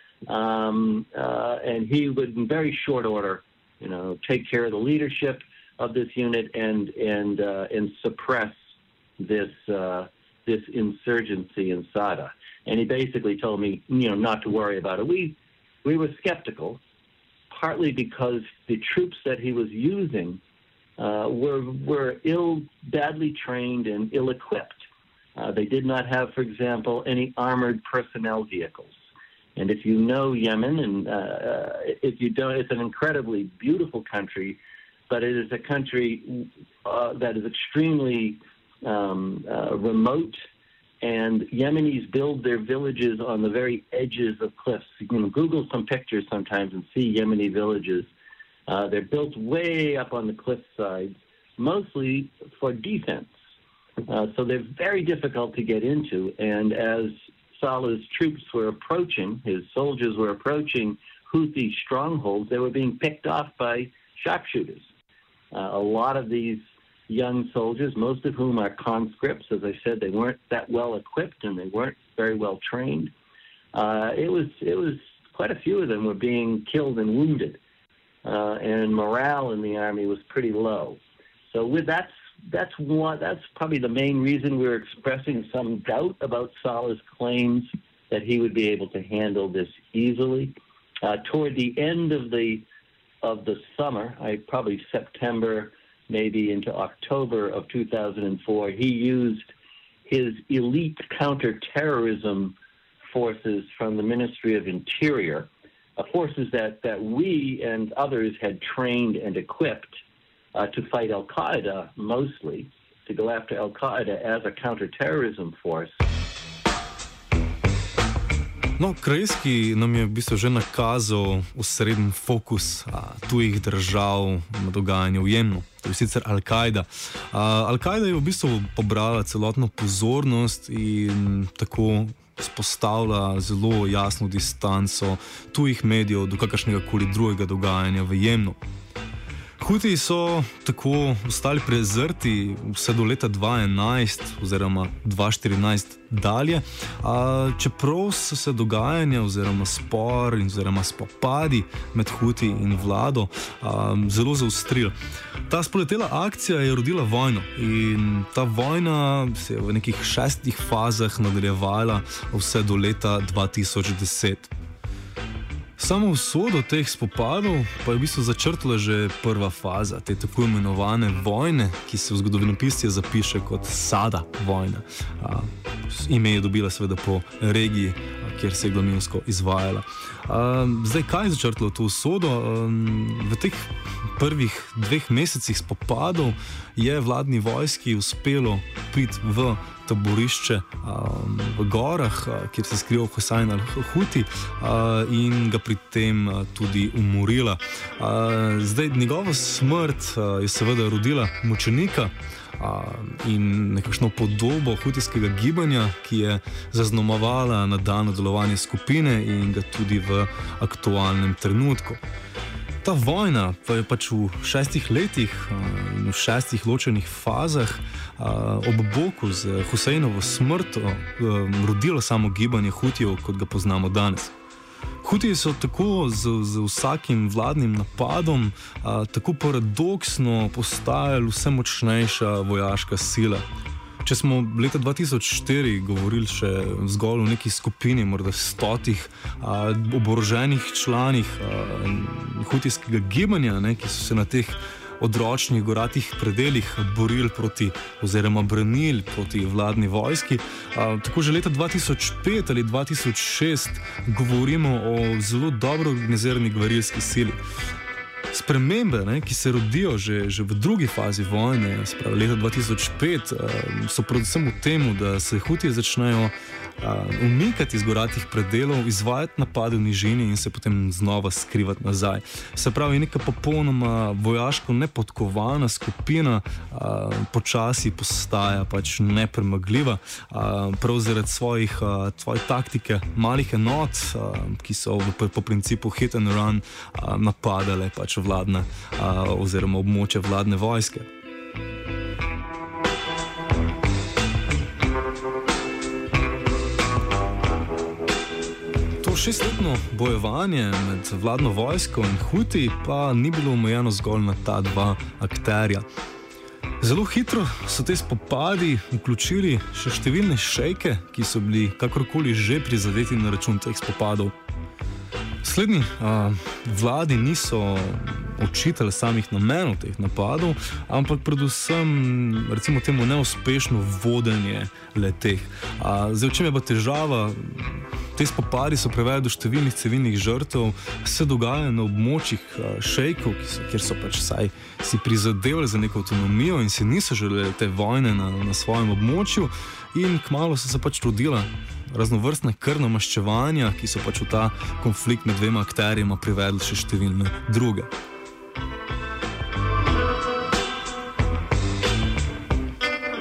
and he would, in very short order, take care of the leadership of this unit and suppress this insurgency in Sada. And he basically told me, not to worry about it. We were skeptical, partly because the troops that he was using were badly trained and ill-equipped. They did not have, for example, any armored personnel vehicles. And if you know Yemen, and if you don't, it's an incredibly beautiful country, but it is a country that is extremely remote, and Yemenis build their villages on the very edges of cliffs. You can Google some pictures sometimes and see Yemeni villages. They're built way up on the cliff sides, mostly for defense. So they're very difficult to get into, and as Saleh's troops were approaching, his soldiers were approaching Houthi strongholds, they were being picked off by sharpshooters. A lot of these young soldiers, most of whom are conscripts, as I said, they weren't that well equipped and they weren't very well trained. It was quite a few of them were being killed and wounded, and morale in the army was pretty low. So that's probably the main reason we're expressing some doubt about Saleh's claims that he would be able to handle this easily. Toward the end of the summer, probably September, maybe into October of 2004, he used his elite counterterrorism forces from the Ministry of Interior, forces that we and others had trained and equipped to fight Al-Qaeda mostly, to go after Al-Qaeda as a counterterrorism force. No, Krajewski nam je v bistvu že nakazal osrednji fokus tujih držav na dogajanje v Jemnu. To je sicer Al-Qaeda. Al-Qaeda je v bistvu pobrala celotno pozornost in tako spostavlja zelo jasno distanco tujih medijev do kakršnega koli drugega dogajanja v Jemnu. Hutiji so tako ostali prezrti vse do leta 2011 oziroma 2014 dalje, čeprav so se dogajanja oziroma spor oziroma spopadi med Hutiji in vlado zelo zaostrili. Ta spoletela akcija je rodila vojno in ta vojna se je v nekih 6 fazah nadaljevala vse do leta 2010. Samo usodo teh spopadov pa je v bistvu začrtala že prva faza te tako imenovane vojne, ki se v zgodovinopisju zapiše kot Sada vojna. Ime je dobila seveda po regiji, kjer se je glavninsko izvajala. Zdaj, kaj je začrtalo to usodo? V teh prvih 2 mesecih spopadov je vladni vojski uspelo priti v taborišče v gorah, kjer se skrival Husajn al-Huti in ga pri tem tudi umorila. Zdaj, njegova smrt je seveda rodila mučenika in nekakšno podobo hutijskega gibanja, ki je zaznamovala nadaljnje delovanje skupine in ga tudi v aktualnem trenutku. Ta vojna pa je pač v 6 letih in v 6 ločenih fazah ob boku z Husajnovo smrtjo rodilo samo gibanje Hutijev, kot ga poznamo danes. Hutiji so tako z vsakim vladnim napadom tako paradoksno postajali vse močnejša vojaška sila. Če smo leta 2004 govorili še zgolj o neki skupini, morda 100 oboroženih članih hutijskega gibanja, ki so se na teh odročnih goratih predeljih borili proti oziroma branili proti vladni vojski, tako že leta 2005 ali 2006 govorimo o zelo dobro organizirani gverilski sili. Spremembe, ki se rodijo že v drugi fazi vojne, spravo leta 2005, so predvsem v tem, da se Hutiji začnejo umikati iz goratih predelov, izvajati napade v nižini in se potem znova skrivati nazaj. Se pravi, neka popolnoma vojaško nepodkovana skupina počasi postaja pač nepremagljiva, prav zaradi svoje taktike malih enot, ki so po principu hit and run napadale pač vladne oziroma območje vladne vojske. To 6-letno bojevanje med vladno vojsko in Hutiji pa ni bilo omejeno zgolj na ta 2 akterja. Zelo hitro so te spopadi vključili še številne šejke, ki so bili kakorkoli že prizadeti na račun teh spopadov. Slednji vladi niso očitali samih namenov teh napadov, ampak predvsem, recimo temu, neuspešno vodenje le-teh. Zdaj, v čem je pa težava? Te spopadi so privedli do številnih civilnih žrtev, se dogajajo na območjih šejkov, kjer so pač vsaj si prizadevali za neko avtonomijo in si niso želeli te vojne na svojem območju, in kmalu so se pač rodila raznovrstne krvna maščevanja, ki so pač v ta konflikt med 2 akterjema privedli še številne druge.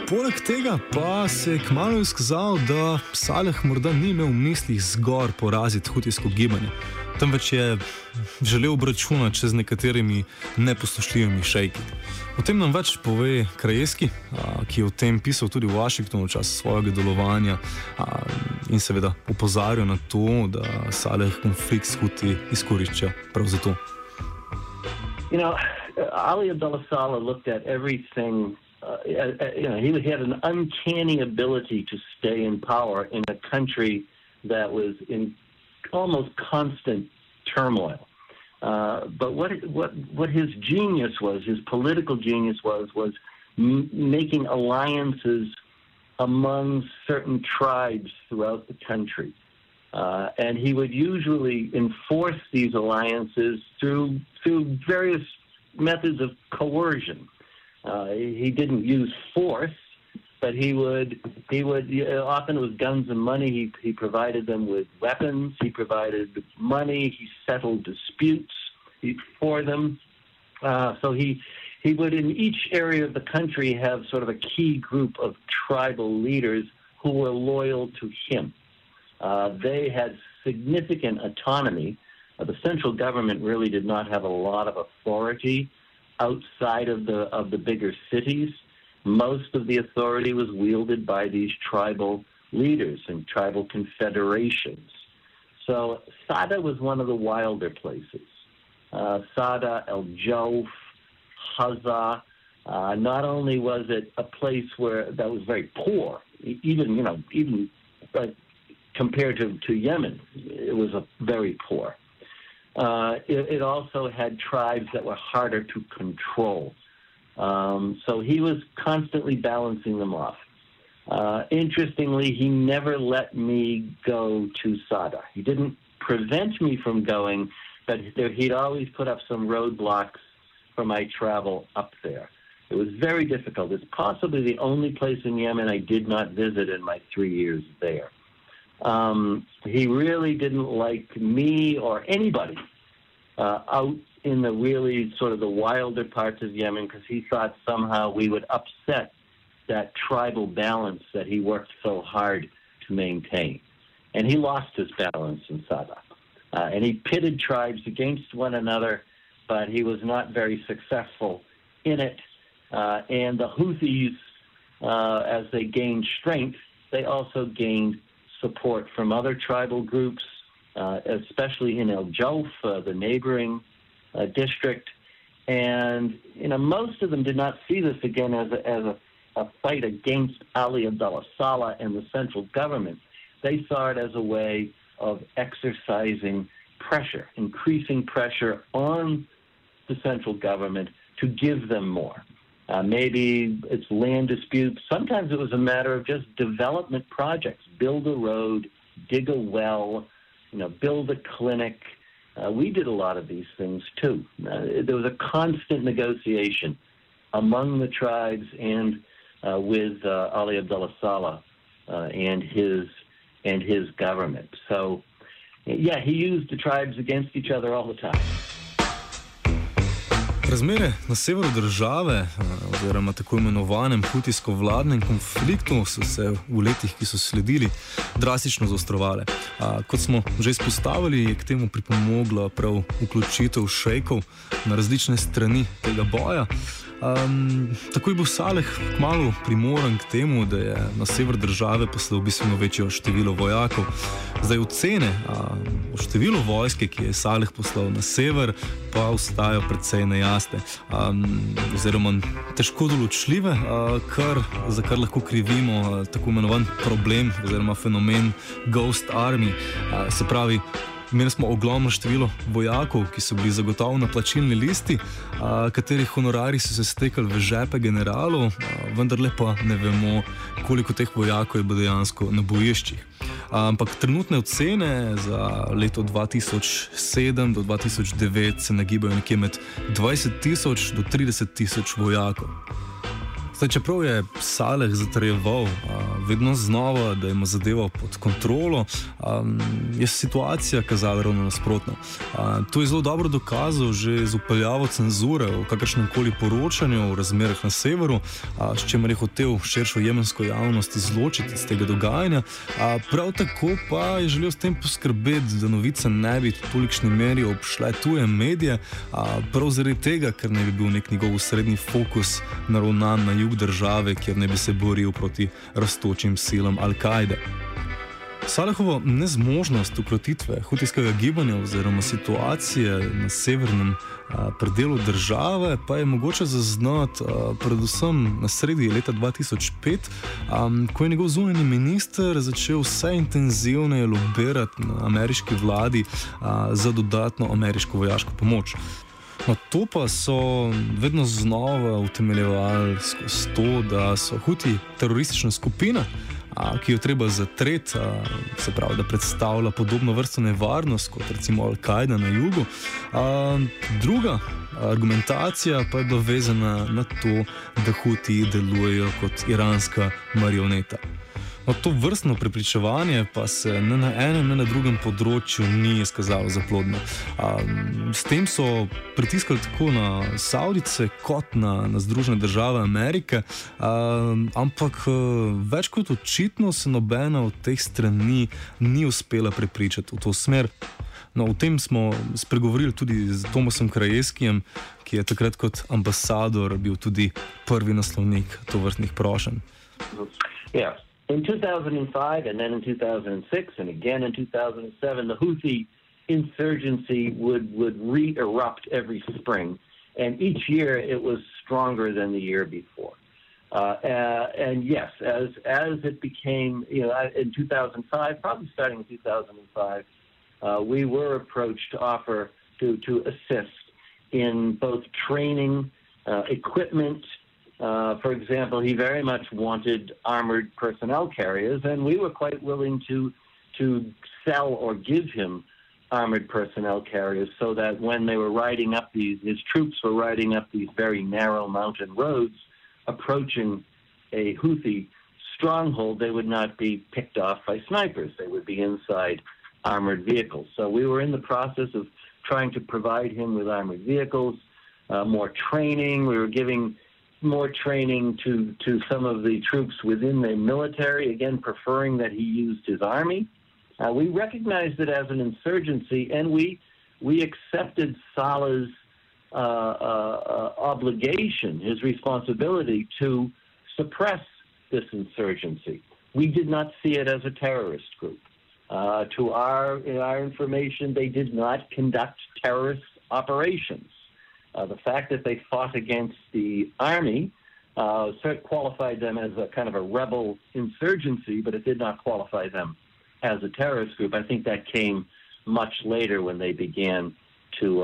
Poleg tega pa se je kmalu izkazalo, da Saleh morda ni imel v mislih zgor poraziti hutijsko gibanje, temveč je želel obračunati še z nekaterimi neposlušljivimi šejki. O tem nam več pove Krajewski, ki je o tem pisal tudi v Washingtonu v času svojega delovanja in seveda opozarjal na to, da Saleh konflikt s Huti izkorišča prav zato. You know, Ali Abdullah Saleh looked at everything. He had an uncanny ability to stay in power in a country that was in almost constant turmoil. But what his genius was, his political genius was making alliances among certain tribes throughout the country. And he would usually enforce these alliances through various methods of coercion. He didn't use force, but he would often it was guns and money. He provided them with weapons. He provided money. He settled disputes for them. So he would in each area of the country have sort of a key group of tribal leaders who were loyal to him. They had significant autonomy. The central government really did not have a lot of authority outside of the bigger cities. Most of the authority was wielded by these tribal leaders and tribal confederations. So Sada was one of the wilder places. Sada, El Jawf, Haza. Not only was it a place that was very poor, even compared to Yemen, it was very poor. It also had tribes that were harder to control. So he was constantly balancing them off. Interestingly, he never let me go to Sada. He didn't prevent me from going, but he'd always put up some roadblocks for my travel up there. It was very difficult. It's possibly the only place in Yemen I did not visit in my 3 years there. He really didn't like me or anybody out in the really sort of the wilder parts of Yemen because he thought somehow we would upset that tribal balance that he worked so hard to maintain. And he lost his balance in Sada. And he pitted tribes against one another, but he was not very successful in it. And the Houthis, as they gained strength, they also gained support from other tribal groups, especially in El Jawf, the neighboring district. And most of them did not see this again as a fight against Ali Abdullah Saleh and the central government. They saw it as a way of exercising pressure, increasing pressure on the central government to give them more. Maybe it's land disputes. Sometimes it was a matter of just development projects. Build a road, dig a well, build a clinic. We did a lot of these things too. There was a constant negotiation among the tribes and with Ali Abdullah Saleh and his government. So, yeah, he used the tribes against each other all the time. Razmere na severu države, oziroma tako imenovanem hutijsko-vladnem konfliktu, so se v letih, ki so sledili, drastično zaostrovale. Kot smo že izpostavili, je k temu pripomogla prav vključitev šejkov na različne strani tega boja. Tako je bil Saleh kmalu primoran k temu, da je na sever države poslal bistveno večje število vojakov. Zdaj ocene o številu vojske, ki je Saleh poslal na sever, pa ostajajo precej nejasne, oziroma težko določljive, za kar lahko krivimo tako imenovan problem oziroma fenomen Ghost Army. Se pravi, imeli smo ogromno število vojakov, ki so bili zagotovo na plačilni listi, katerih honorari so se stekali v žepe generalov, vendarle pa ne vemo, koliko teh vojakov je bilo dejansko na bojiščih. Ampak trenutne ocene za leto 2007 do 2009 se nagibajo nekje med 20 tisoč do 30 tisoč vojakov. Čeprav je Saleh zatrjeval vedno znova, da ima zadevo pod kontrolo, je situacija kazala ravno nasprotno. To je zelo dobro dokazal že z upeljavo cenzure o kakršnemkoli poročanju o razmerah na severu, s čimer je hotel širšo jemensko javnost izločiti iz tega dogajanja. Prav tako pa je želel s tem poskrbeti, da novice ne bi v tolikšni meri obšle tuje medije, prav zaradi tega, ker ne bi bil nek njegov osrednji fokus naravnan na jug države, kjer ne bi se boril proti rastočim silam Al-Kaide. Salehovo nezmožnost ukrotitve hutijskega gibanja oziroma situacije na severnem predelu države pa je mogoče zaznati predvsem na sredi leta 2005, ko je njegov zunanji minister začel vse intenzivneje lobirati na ameriški vladi za dodatno ameriško vojaško pomoč. No, to pa so vedno znova utemeljevali skozi to, da so Huti teroristična skupina, ki jo treba zatreti, se pravi, da predstavlja podobno vrsto nevarnost kot recimo Al-Kaida na jugu. Druga argumentacija pa je bila vezana na to, da Huti delujejo kot iranska marioneta. No, to vrstno prepričevanje pa se ne na enem, ne na drugem področju ni izkazalo za plodno. S tem so pritiskali tako na Savdice kot na Združene države Amerike, ampak več kot očitno se nobena od teh strani ni uspela prepričati v to smer. No, o tem smo spregovorili tudi z Tomasom Krajewskim, ki je takrat kot ambasador bil tudi prvi naslovnik tovrstnih prošenj. Yeah. In 2005 and then in 2006 and again in 2007, the Houthi insurgency would re-erupt every spring. And each year it was stronger than the year before. And yes, as it became, in 2005, probably starting in 2005, we were approached to offer to assist in both training, equipment. For example, he very much wanted armored personnel carriers, and we were quite willing to sell or give him armored personnel carriers so that when they were riding up his troops were riding up these very narrow mountain roads, approaching a Houthi stronghold, they would not be picked off by snipers. They would be inside armored vehicles. So we were in the process of trying to provide him with armored vehicles, more training. We were giving more training to some of the troops within the military, again, preferring that he used his army. We recognized it as an insurgency, and we accepted Saleh's obligation, his responsibility to suppress this insurgency. We did not see it as a terrorist group. To our information, they did not conduct terrorist operations. The fact that they fought against the army qualified them as a kind of a rebel insurgency, but it did not qualify them as a terrorist group. I think that came much later when they began to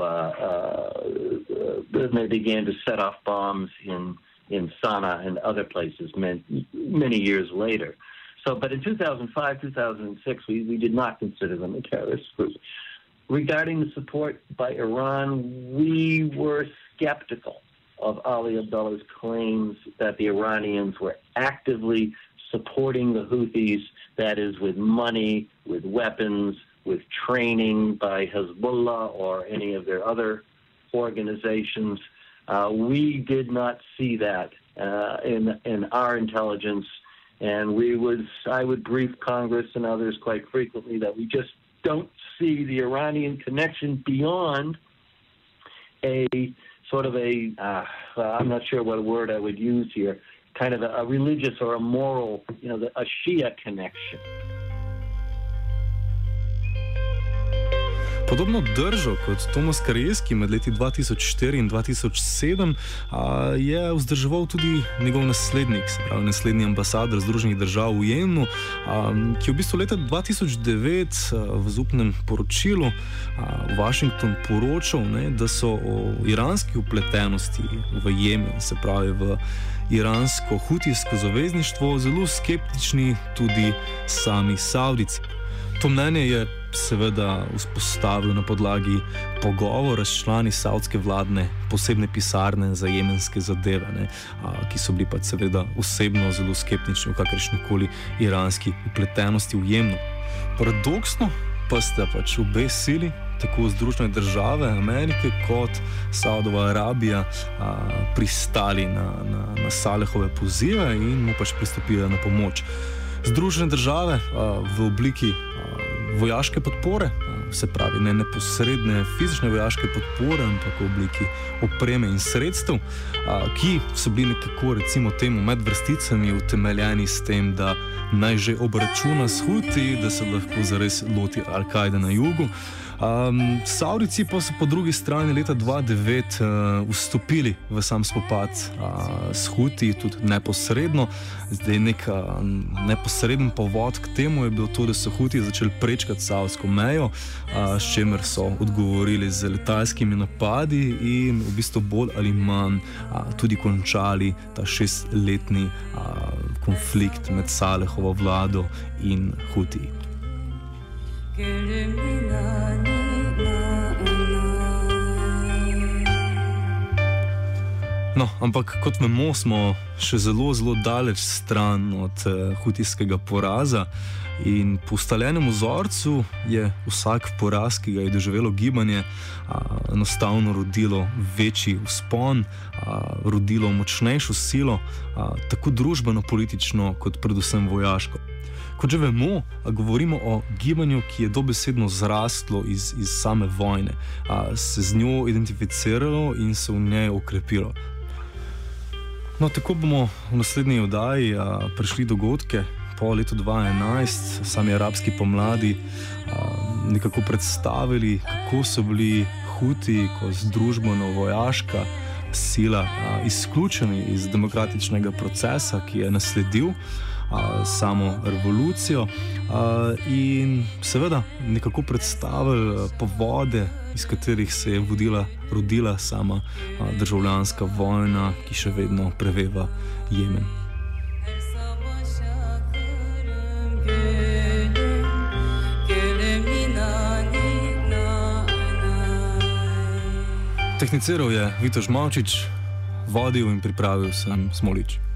set off bombs in Sana'a and other places many years later. But in 2005, 2006, we did not consider them a terrorist group. Regarding the support by Iran, we were skeptical of Ali Abdullah's claims that the Iranians were actively supporting the Houthis, that is, with money, with weapons, with training by Hezbollah or any of their other organizations. We did not see that in our intelligence, and I would brief Congress and others quite frequently that we just don't see the Iranian connection beyond a sort of I'm not sure what word I would use here, kind of a religious or a moral, a Shia connection. Podobno držo kot Tomas Krajewski med leti 2004 in 2007 je vzdrževal tudi njegov naslednik, se pravi naslednji ambasador Združenih držav v Jemnu, ki je v bistvu leta 2009 v zaupnem poročilu Washington poročal, da so o iranski vpletenosti v Jemen, se pravi v iransko-hutijsko zavezništvo, zelo skeptični tudi sami Savdici. To mnenje je seveda vzpostavil na podlagi pogovora s člani saudske vladne posebne pisarne za jemenske zadeve, ki so bili pač seveda osebno zelo skeptični v kakršnikoli iranski vpletenosti v Jemnu. Paradoksno pa sta pač obe sili, tako Združene države Amerike kot Saudova Arabija, pristali na Salehove pozive in mu pač pristopili na pomoč. Združene države v obliki vojaške podpore, se pravi ne neposredne fizične vojaške podpore, ampak v obliki opreme in sredstev, ki so bili nekako, recimo temu, med vrsticami utemeljeni s tem, da naj že obračuna s Huti, da se lahko zares loti Al-Kaide na jugu. Saudijci pa so po drugi strani leta 2009 vstopili v sam spopad s Huti, tudi neposredno. Zdaj nek neposreden povod k temu je bil to, da so Huti začeli prečkati saudsko mejo, s čimer so odgovorili z letalskimi napadi in v bistvu bolj ali manj tudi končali ta 6-letni konflikt med Salehovo vlado in Huti. No, ampak kot vemo, smo še zelo, zelo daleč stran od hutijskega poraza in po ustaljenem vzorcu je vsak poraz, ki ga je doživelo gibanje, enostavno rodilo večji vzpon, rodilo močnejšo silo, tako družbeno-politično kot predvsem vojaško. Kot že vemo, govorimo o gibanju, ki je dobesedno zrastlo iz same vojne, se z njo identificiralo in se v njej okrepilo. No, tako bomo v naslednji oddaji prišli dogodke po letu 2011, sami arabski pomladi, nekako predstavili, kako so bili Huti kot družbeno-vojaška sila izključeni iz demokratičnega procesa, ki je nasledil samo revolucijo, in seveda nekako predstavili povode, iz katerih se je rodila sama državljanska vojna, ki še vedno preveva Jemen. Tehniciral je Vito Žmavčič, vodil in pripravil sem Smolič.